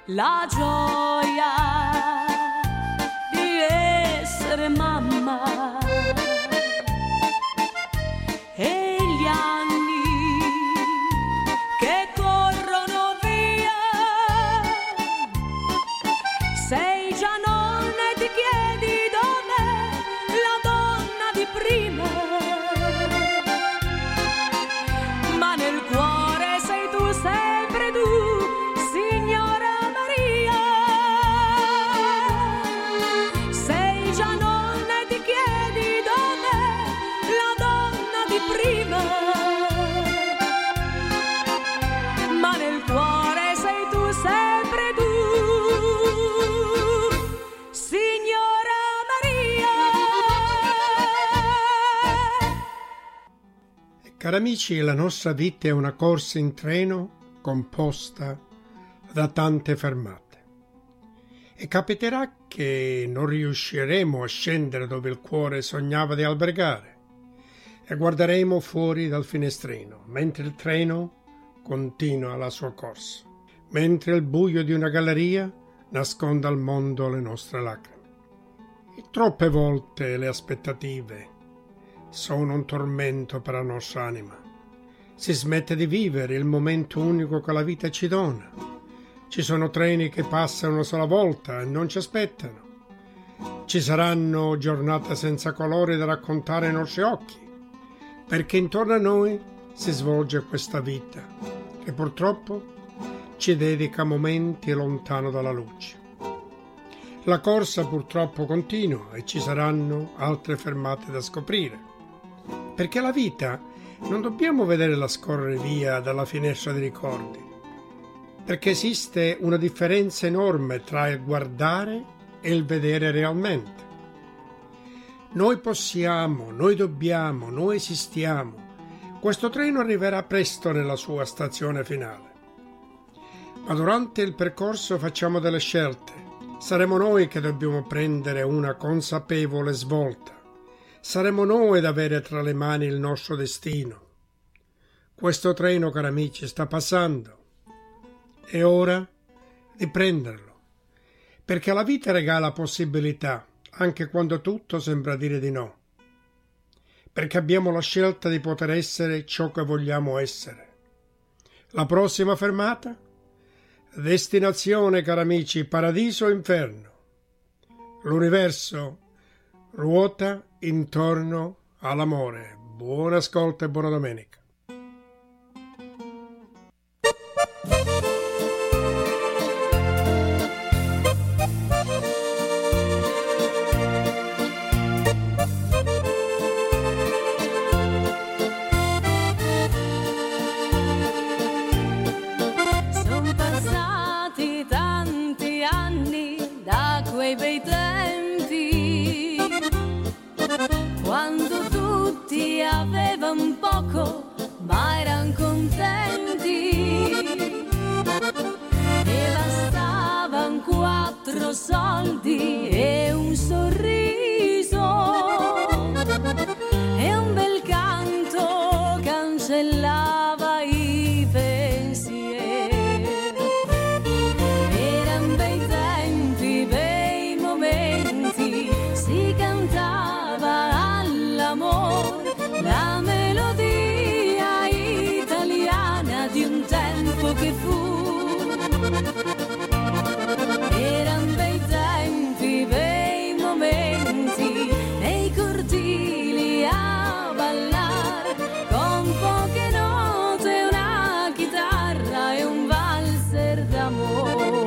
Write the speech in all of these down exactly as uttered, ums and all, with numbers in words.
la gioia di essere mamma e gli anni che corrono via. Sei già nonna e ti chiedi dov'è la donna di prima, ma nel cuore sei tu, sempre tu, signora Maria. Sei già nonna e ti chiedi dov'è la donna di prima, ma nel cuore sei tu, sempre tu, signora Maria. Cari amici, la nostra vita è una corsa in treno composta da tante fermate. E capiterà che non riusciremo a scendere dove il cuore sognava di albergare e guarderemo fuori dal finestrino mentre il treno continua la sua corsa, mentre il buio di una galleria nasconde al mondo le nostre lacrime. E troppe volte le aspettative sono un tormento per la nostra anima. Si smette di vivere il momento unico che la vita ci dona. Ci sono treni che passano una sola volta e non ci aspettano. Ci saranno giornate senza colore da raccontare ai nostri occhi, perché intorno a noi si svolge questa vita che purtroppo ci dedica momenti lontano dalla luce. La corsa purtroppo continua e ci saranno altre fermate da scoprire, perché la vita non dobbiamo vederla scorrere via dalla finestra dei ricordi, perché esiste una differenza enorme tra il guardare e il vedere realmente. Noi possiamo, noi dobbiamo, noi esistiamo. Questo treno arriverà presto nella sua stazione finale. Ma durante il percorso facciamo delle scelte. Saremo noi che dobbiamo prendere una consapevole svolta. Saremo noi ad avere tra le mani il nostro destino. Questo treno, cari amici, sta passando. È ora di prenderlo, perché la vita regala possibilità, anche quando tutto sembra dire di no. Perché abbiamo la scelta di poter essere ciò che vogliamo essere. La prossima fermata? Destinazione, cari amici, paradiso o inferno. L'universo ruota intorno all'amore. Buon ascolto e buona domenica. Sono passati tanti anni da quei bei tempi, quando tutti avevano poco ma erano contenti e bastavano quattro soldi e un sorriso e un bel canto cancellava i pensieri. Erano bei tempi, bei momenti, si cantava all'amore la melodia italiana di un tempo che fu. Eran bei tempi, bei momenti, nei cortili a ballare con poche note, una chitarra e un valzer d'amore.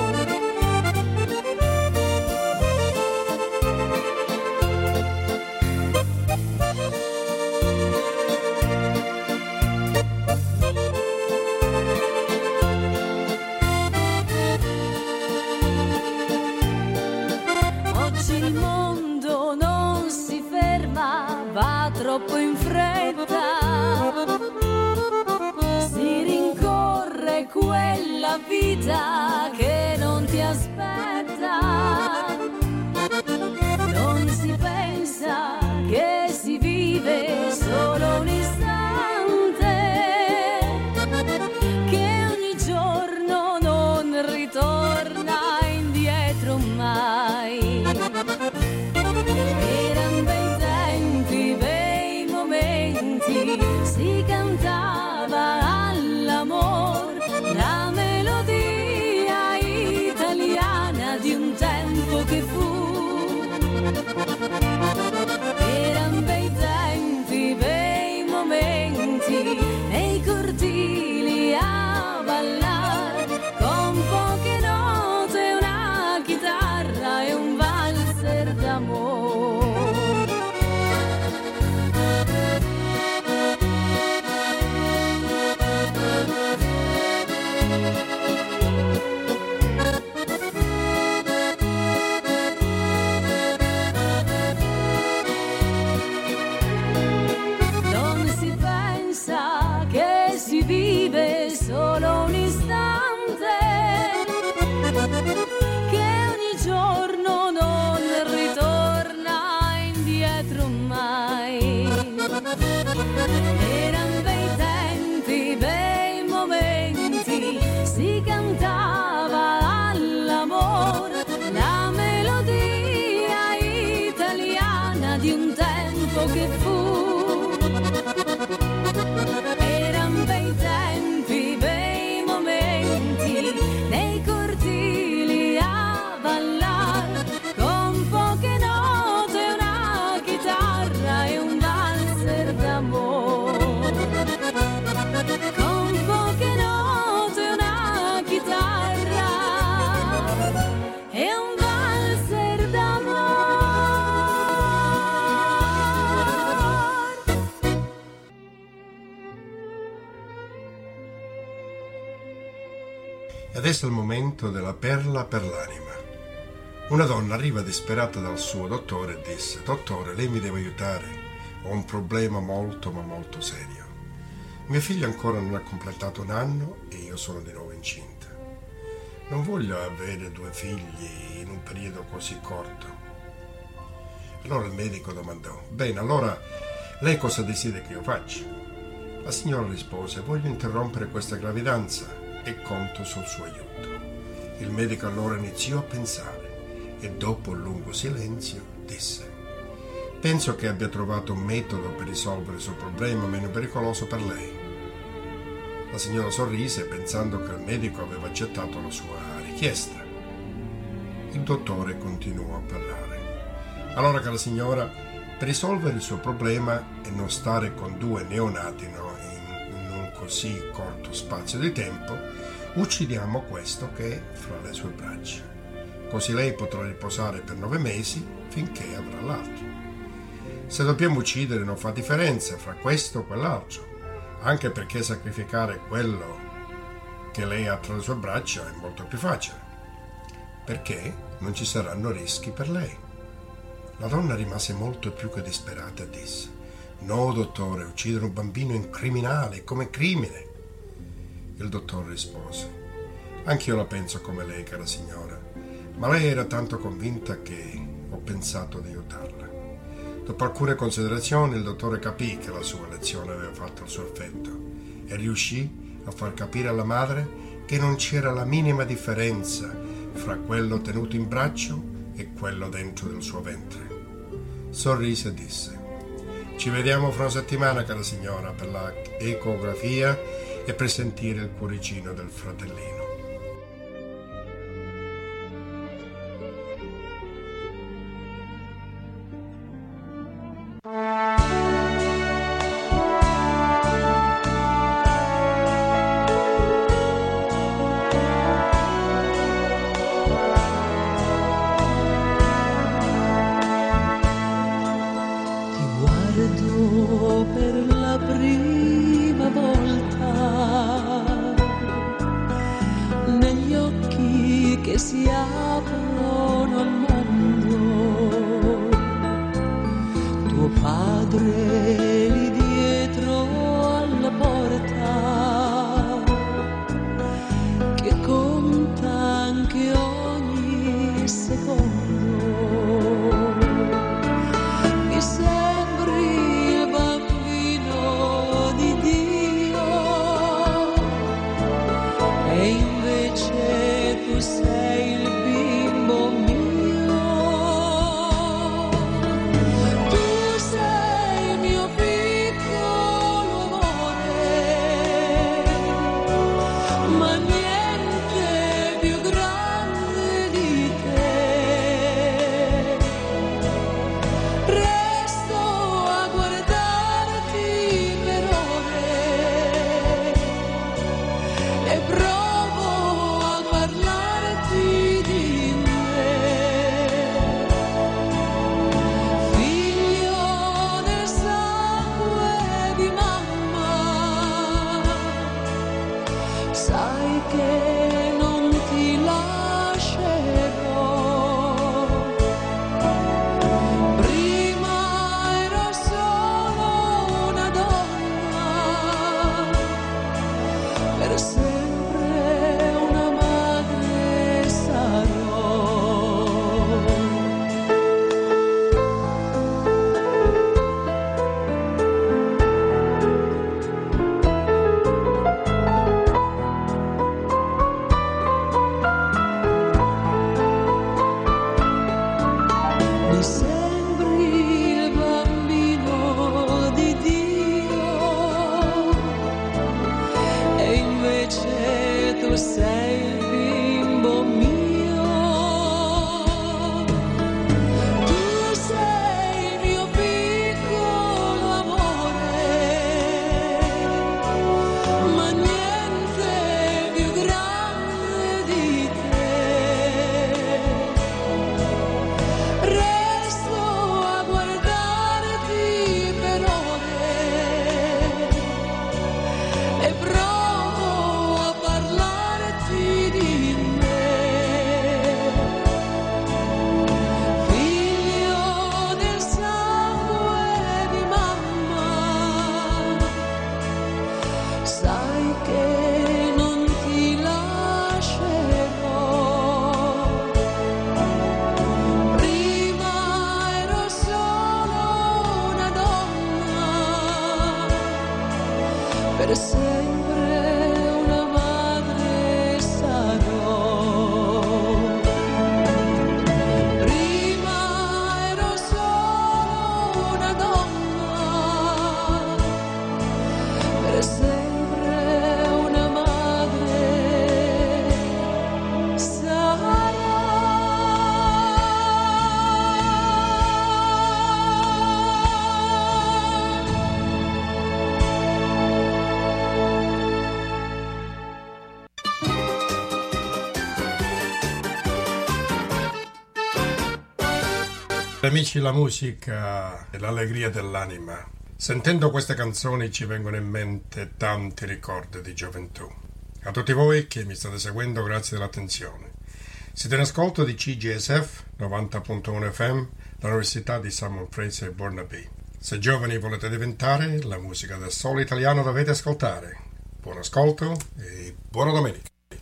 Oggi il mondo non si ferma, va troppo in fretta, si rincorre quella vita che non ti aspetta, non si pensa che si vive solo un istante, che ogni giorno non ritorna. Eran bei tempi, bei momenti, si cantava all'amor, la melodia italiana di un tempo che fu. Eran bei tempi, bei momenti, nei cortili a ballar, con poche note, una chitarra e un valzer d'amor. Non si pensa che si vive solo un istante, che ogni giorno non ritorna indietro mai. Eran bei tempi, bei momenti, si cantava all'amor, la melodia italiana di un tempo che fu. Eran bei tempi, bei momenti, nei cortili a ballar, con poche note, una chitarra e un valzer d'amor. Con poche note, una chitarra e un valzer d'amor. Adesso è il momento della perla per l'anima. Una donna arriva disperata dal suo dottore e disse: dottore, lei mi deve aiutare, ho un problema molto ma molto serio. Mia figlia ancora non ha completato un anno e io sono di nuovo incinta. Non voglio avere due figli in un periodo così corto. Allora il medico domandò: bene, allora lei cosa desidera che io faccia? La signora rispose: voglio interrompere questa gravidanza e conto sul suo aiuto. Il medico allora iniziò a pensare e dopo un lungo silenzio disse: penso che abbia trovato un metodo per risolvere il suo problema meno pericoloso per lei. La signora sorrise pensando che il medico aveva accettato la sua richiesta. Il dottore continuò a parlare. Allora, cara signora, per risolvere il suo problema e non stare con due neonati no, in, in un così corto spazio di tempo, uccidiamo questo che è fra le sue braccia. Così lei potrà riposare per nove mesi finché avrà l'altro. Se dobbiamo uccidere non fa differenza fra questo o quell'altro, anche perché sacrificare quello che lei ha tra le sue braccia è molto più facile, perché non ci saranno rischi per lei. La donna rimase molto più che disperata e disse: no, dottore, uccidere un bambino è un criminale, come crimine. Il dottore rispose: anch'io la penso come lei, cara signora, ma lei era tanto convinta che ho pensato di aiutarla. Dopo alcune considerazioni il dottore capì che la sua lezione aveva fatto il suo effetto e riuscì a far capire alla madre che non c'era la minima differenza fra quello tenuto in braccio e quello dentro del suo ventre. Sorrise e disse: ci vediamo fra una settimana, cara signora, per la ecografia e per sentire il cuoricino del fratellino. Per la prima volta negli occhi che si aprono al mondo, tuo padre lì dietro alla porta che conta anche ogni secondo. Mi sembri e invece tu sei il bimbo più grande di te. Resto a guardarti per ore e provo a parlarti di me. Figlio del sangue di mamma, sai che non ti lascerò. Prima ero solo una donna, per sempre una madre sarò. Mi sembri il bambino di Dio e invece tu sei il bimbo mio. Tu sei il mio piccolo amore, ma niente più grande di te. Resto a guardarti per ore e provo a parlarti di me. Figlio del sangue di mamma, sai che non ti lascerò. Prima ero solo una donna, per sempre una madre sarò. Prima ero solo una donna, per sempre una madre sarò. Amici, la musica è l'allegria dell'anima. Sentendo queste canzoni ci vengono in mente tanti ricordi di gioventù. A tutti voi che mi state seguendo, grazie dell'attenzione. Siete in ascolto di C G S F novanta punto uno F M, l'Università di Simon Fraser Burnaby. Se giovani volete diventare, la musica del solo italiano dovete ascoltare. Buon ascolto e buona domenica.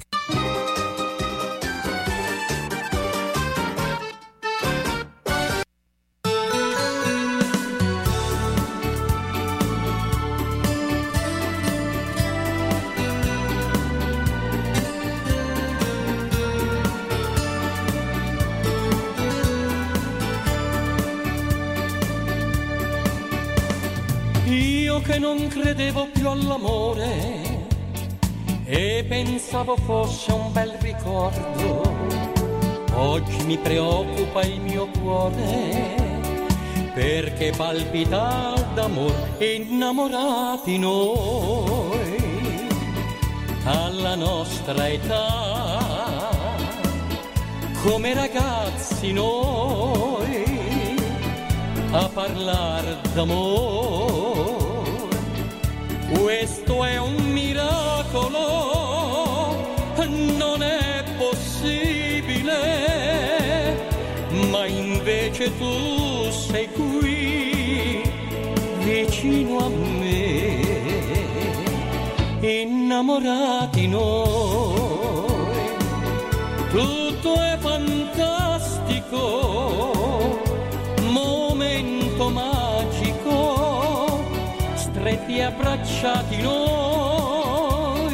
Io che non credevo più all'amore e pensavo fosse un bel ricordo, oggi mi preoccupa il mio cuore perché palpita d'amore, innamorati noi alla nostra età, come ragazzi noi a parlar d'amore. Questo è un miracolo, non è possibile, ma invece tu sei qui vicino a me, innamorati noi, tutto è fantastico, momento magico, stretti abbracciati noi.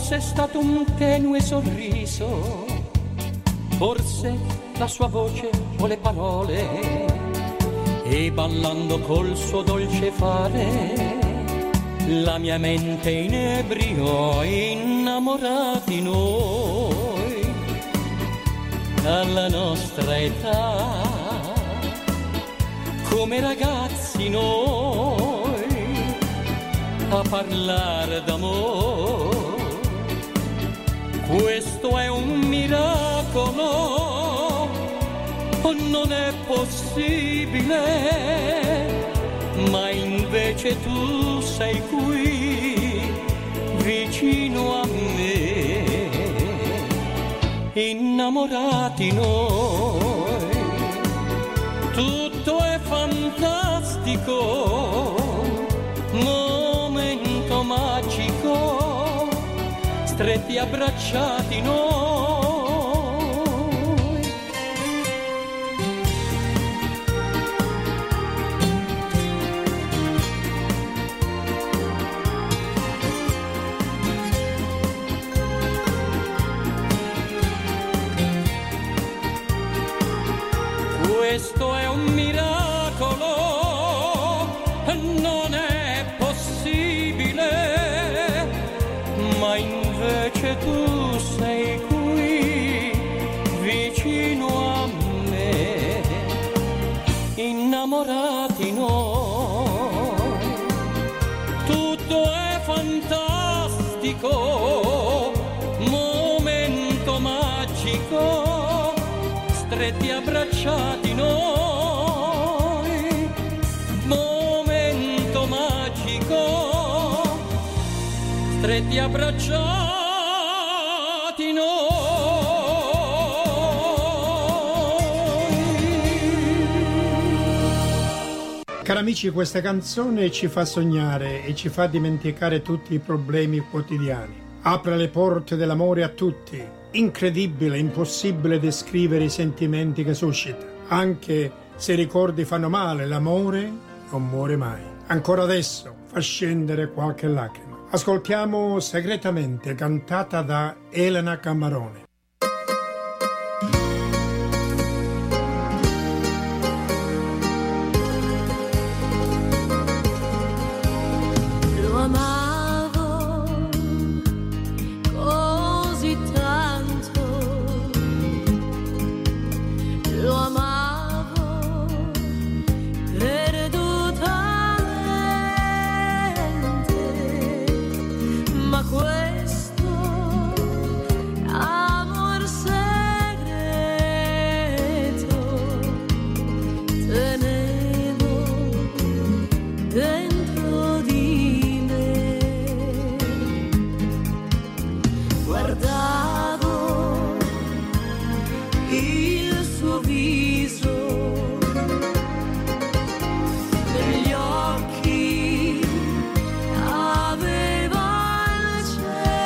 Forse è stato un tenue sorriso, forse la sua voce o le parole, e ballando col suo dolce fare la mia mente in ebrio, innamorati noi alla nostra età, come ragazzi noi a parlare d'amore. Questo è un miracolo, non è possibile, ma invece tu sei qui vicino a me, innamorati noi, tutto è fantastico, momento magico, stretti abbracciati noi. Questo è un miracolo, non è possibile, ma invece tu sei qui vicino a me, innamorati noi, tutto è fantastico, momento magico, stretti abbracciati noi, momento magico, stretti abbracciati noi. Cari amici, questa canzone ci fa sognare e ci fa dimenticare tutti i problemi quotidiani. Apre le porte dell'amore a tutti. Incredibile, impossibile descrivere i sentimenti che suscita. Anche se i ricordi fanno male, l'amore non muore mai. Ancora adesso fa scendere qualche lacrima. Ascoltiamo Segretamente, cantata da Elena Camarone. Lo amavo così tanto, lo amavo perdutamente, ma questo amor segreto tenevo dentro di me. Guardavo il suo viso, negli occhi aveva il cielo.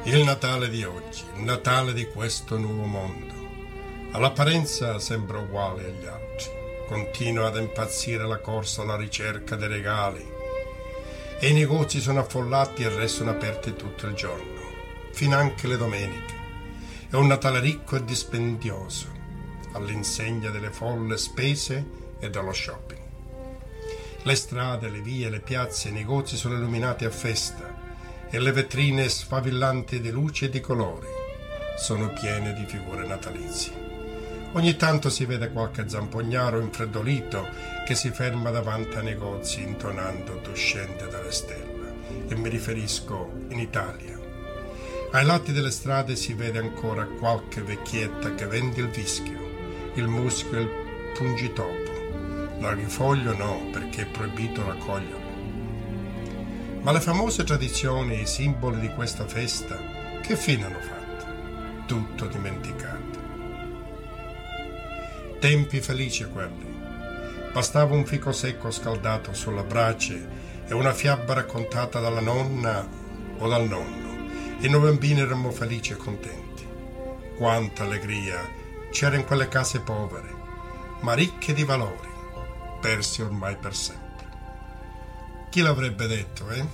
Il Natale di oggi, il Natale di questo nuovo mondo, all'apparenza sembra uguale agli altri. Continua ad impazzire la corsa alla ricerca dei regali e i negozi sono affollati e restano aperti tutto il giorno, finanche le domeniche. È un Natale ricco e dispendioso, all'insegna delle folle spese e dello shopping. Le strade, le vie, le piazze, i negozi sono illuminati a festa e le vetrine sfavillanti di luci e di colori sono piene di figure natalizie. Ogni tanto si vede qualche zampognaro infreddolito che si ferma davanti ai negozi intonando Tu scende dalle stelle, e mi riferisco in Italia. Ai lati delle strade si vede ancora qualche vecchietta che vende il vischio, il muschio e il pungitopo. L'arghifoglio no, perché è proibito raccoglierlo. Ma le famose tradizioni e i simboli di questa festa, che fine hanno fatto? Tutto dimenticato. Tempi felici quelli. Bastava un fico secco scaldato sulla brace e una fiaba raccontata dalla nonna o dal nonno, e noi bambini eravamo felici e contenti. Quanta allegria c'era in quelle case povere, ma ricche di valori, persi ormai per sempre. Chi l'avrebbe detto, eh?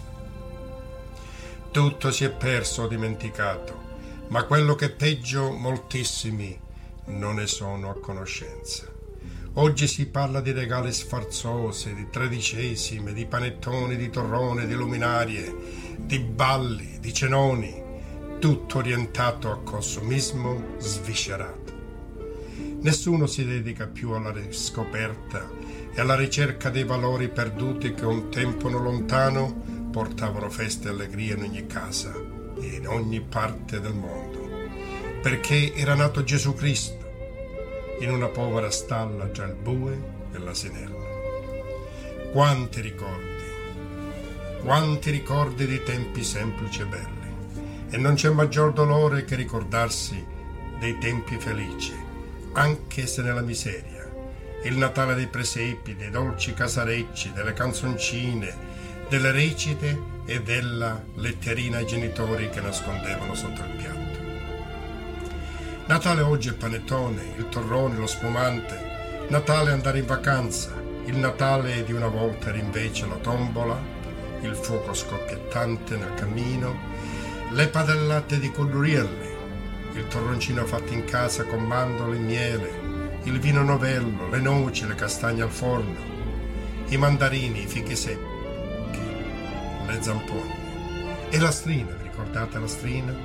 Tutto si è perso o dimenticato, ma quello che è peggio, moltissimi non ne sono a conoscenza. Oggi si parla di regali sfarzosi, di tredicesime, di panettoni, di torrone, di luminarie, di balli, di cenoni, tutto orientato a consumismo sviscerato. Nessuno si dedica più alla riscoperta e alla ricerca dei valori perduti che un tempo non lontano portavano feste e allegria in ogni casa e in ogni parte del mondo, perché era nato Gesù Cristo in una povera stalla tra il bue e l'asinello. Quanti ricordi, quanti ricordi di tempi semplici e belli, e non c'è maggior dolore che ricordarsi dei tempi felici, anche se nella miseria. Il Natale dei presepi, dei dolci casarecci, delle canzoncine, delle recite e della letterina ai genitori che nascondevano sotto il piatto. Natale oggi è panettone, il torrone, lo spumante. Natale è andare in vacanza. Il Natale di una volta era invece la tombola, il fuoco scoppiettante nel camino, le padellate di colorirli, il torroncino fatto in casa con mandorle e miele, il vino novello, le noci, le castagne al forno, i mandarini, i fichi secchi, le zampogne e la strina. Vi ricordate la strina?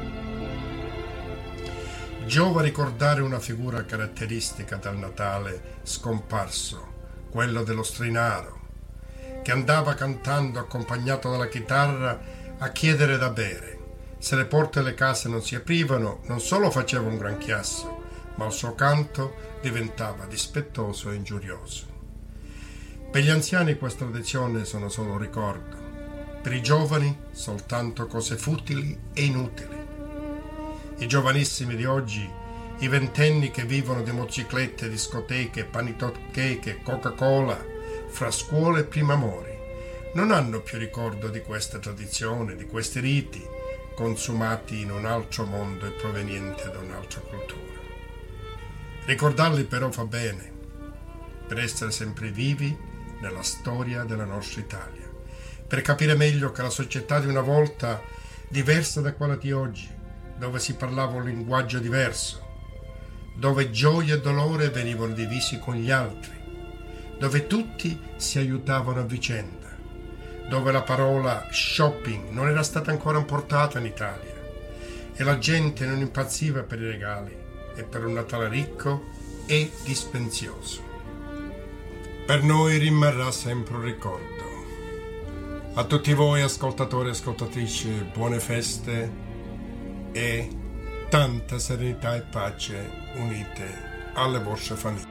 Giova ricordare una figura caratteristica del Natale scomparso, quello dello strinaro, che andava cantando accompagnato dalla chitarra a chiedere da bere. Se le porte delle case non si aprivano, non solo faceva un gran chiasso, ma il suo canto diventava dispettoso e ingiurioso. Per gli anziani questa tradizione sono solo un ricordo, per i giovani soltanto cose futili e inutili. I giovanissimi di oggi, i ventenni che vivono di motociclette, discoteche, panitoche, Coca-Cola, fra scuole e primi amori, non hanno più ricordo di questa tradizione, di questi riti, consumati in un altro mondo e provenienti da un'altra cultura. Ricordarli però fa bene, per essere sempre vivi nella storia della nostra Italia, per capire meglio che la società di una volta, diversa da quella di oggi, dove si parlava un linguaggio diverso, dove gioia e dolore venivano divisi con gli altri, dove tutti si aiutavano a vicenda, dove la parola shopping non era stata ancora importata in Italia e la gente non impazziva per i regali e per un Natale ricco e dispenzioso. Per noi rimarrà sempre un ricordo. A tutti voi ascoltatori e ascoltatrici, buone feste e tanta serenità e pace unite alle vostre famiglie.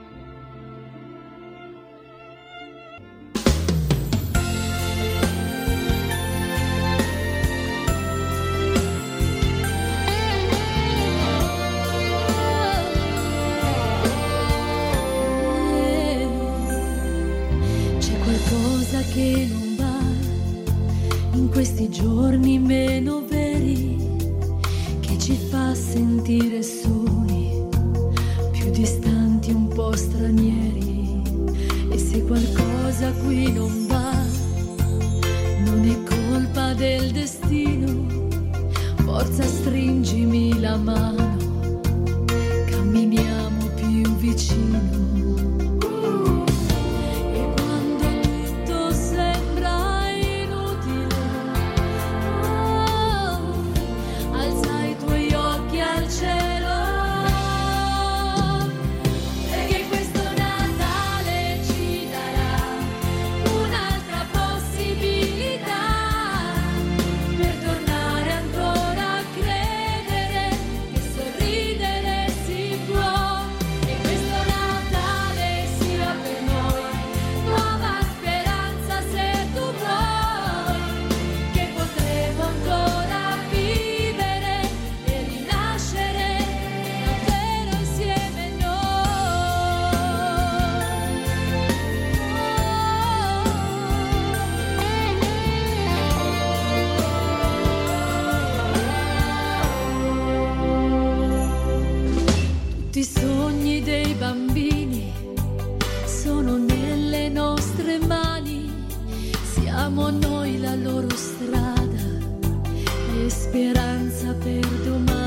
C'è qualcosa che non va in questi giorni meno veri, ci fa sentire soli, più distanti, un po' stranieri. E se qualcosa qui non va, non è colpa del destino. Forza, stringimi la mano, camminiamo più vicino. I sogni dei bambini sono nelle nostre mani, siamo noi la loro strada e speranza per domani.